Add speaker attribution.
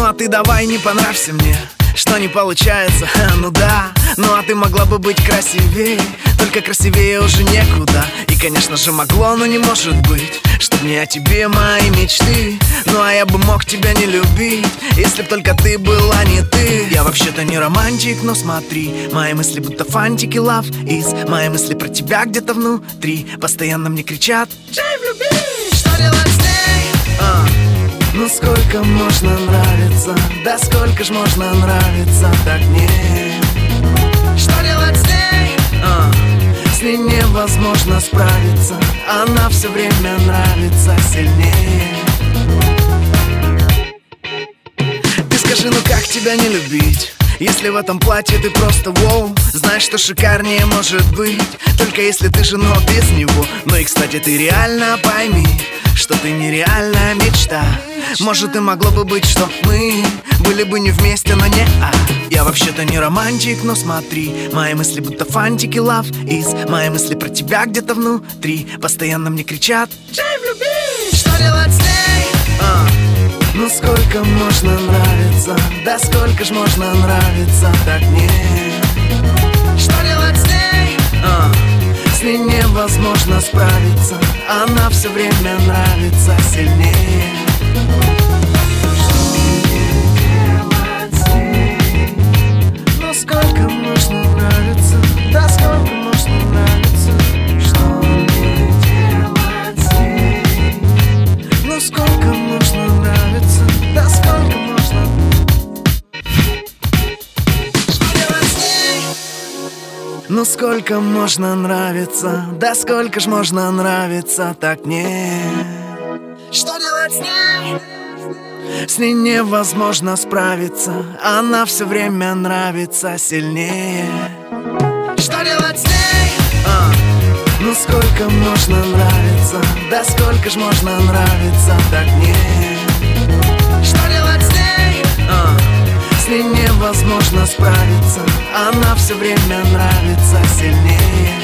Speaker 1: Ну а ты давай не понравься мне, что не получается, ну да. Ну а ты могла бы быть красивее, только красивее уже некуда. И конечно же могло, но не может быть, чтоб не о тебе мои мечты. Ну а я бы мог тебя не любить, если б только ты была не ты. Я вообще-то не романтик, но смотри, мои мысли будто фантики, love is. Мои мысли про тебя где-то внутри постоянно мне кричат: Джей, влюбись! Что делать с ней? Ну сколько можно нравиться, да сколько ж можно нравиться так мне. Что делать с ней? С ней невозможно справиться, она все время нравится сильнее. Ты скажи, ну как тебя не любить, если в этом платье ты просто воу? Знаешь, что шикарнее может быть, только если ты же, но без него. Ну и кстати, ты реально пойми, что ты нереальная мечта. Может и могло бы быть, что мы были бы не вместе, но не Я вообще-то не романтик, но смотри, мои мысли будто фантики, love is. Мои мысли про тебя где-то внутри постоянно мне кричат: Джей, влюбись! Что делать с ней? Ну сколько можно нравиться, да сколько ж можно нравиться так мне. Что делать с ней? С ней невозможно справиться, она все время нравится сильнее. Ну сколько можно нравиться, да сколько можно нравиться. Что мне делать с ней? Ну сколько можно нравиться, да сколько можно. Что делать с ней? Ну сколько можно нравиться, да сколько ж можно нравиться так мне. Что делать с ней? С ней невозможно справиться, она все время нравится сильнее. Что делать с ней? Ну сколько можно нравиться, да сколько ж можно нравиться так мне. Что делать с ней? С ней невозможно справиться, она все время нравится сильнее.